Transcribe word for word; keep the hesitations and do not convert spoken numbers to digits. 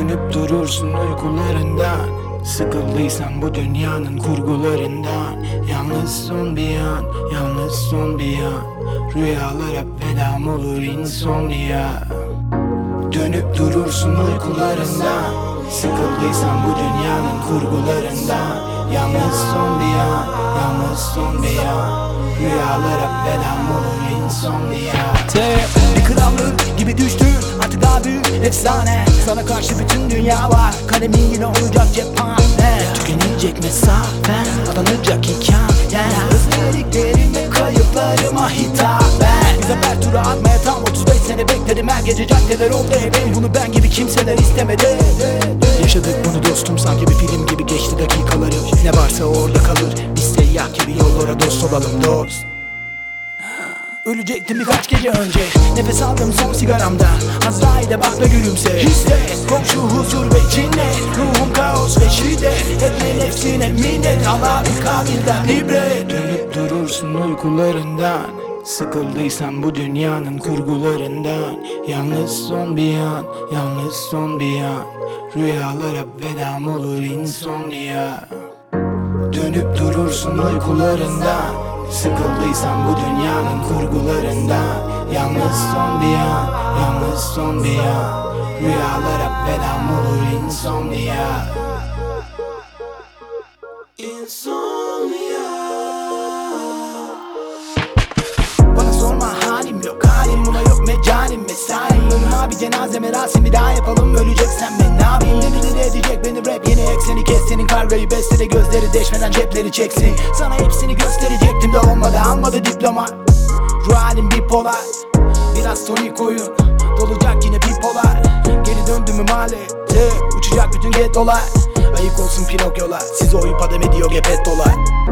Dönüp durursun uykularından, sıkıldıysan bu dünyanın kurgularından. Yalnız son bir an, yalnız son bir an, rüyalara vedam olur insomnia. Dönüp durursun uykularından, sıkıldıysan bu dünyanın kurgularından. Yalnız son bir an, yalnız son bir an, rüyalara vedam olur insomnia. Bir krallık gibi düştün artık daha büyük efsane. Sana karşı bütün dünya var, kalemin yine olacak cephane. Tükenecek mesafen, adanacak hikayen, Özlediklerim ve kayıplarıma hitaben. Bir zafer turu atmaya tam otuz beş sene bekledim. Her gece caddeler oldu evim, bunu ben gibi kimseler istemedi. yaşadık bunu dostum, sanki bir film gibi geçti dakikalarım. Ne varsa orada kalır, biz seyyah gibi yollara dost olalım dost. Ölecektim birkaç gece önce, nefes aldım son sigaramda. Azrail'e bak ve gülümse, hisset komşu huzur ve cinnet. Ruhum kaos ve şiddet, etme nefsine minnet. Allah bir kabilden ibret. Dönüp durursun uykularından, sıkıldıysan bu dünyanın kurgularından. Yalnız son bir an, yalnız son bir an, rüyalara vedam olur insomnia. Dönüp durursun uykularından, sıkıldıysan bu dünyanın kurgularından. Yalnız son bir an, yalnız son bir an, rüyalara vedam olur insomnia. Insomnia. Bana sorma halim yok, halim buna yok mecalim mesaim. Önüme bir cenaze merasimi daha yapalım, öleceksen ben ne yapayım? Deli deli edecek beni rap, yeni ekseni kes. Senin kargayı bestede gözleri deşmeden cepleri çeksin. Sana hepsini gösterecektim de olmadı, almadı diploma. Ruh halim bipolar, biraz tonik oyun, dolacak yine bipolar. Geri döndüm mahallete, uçacak bütün getolar. Ayık olsun Pinokyolar, siz oyup adam ediyor gepet dolar.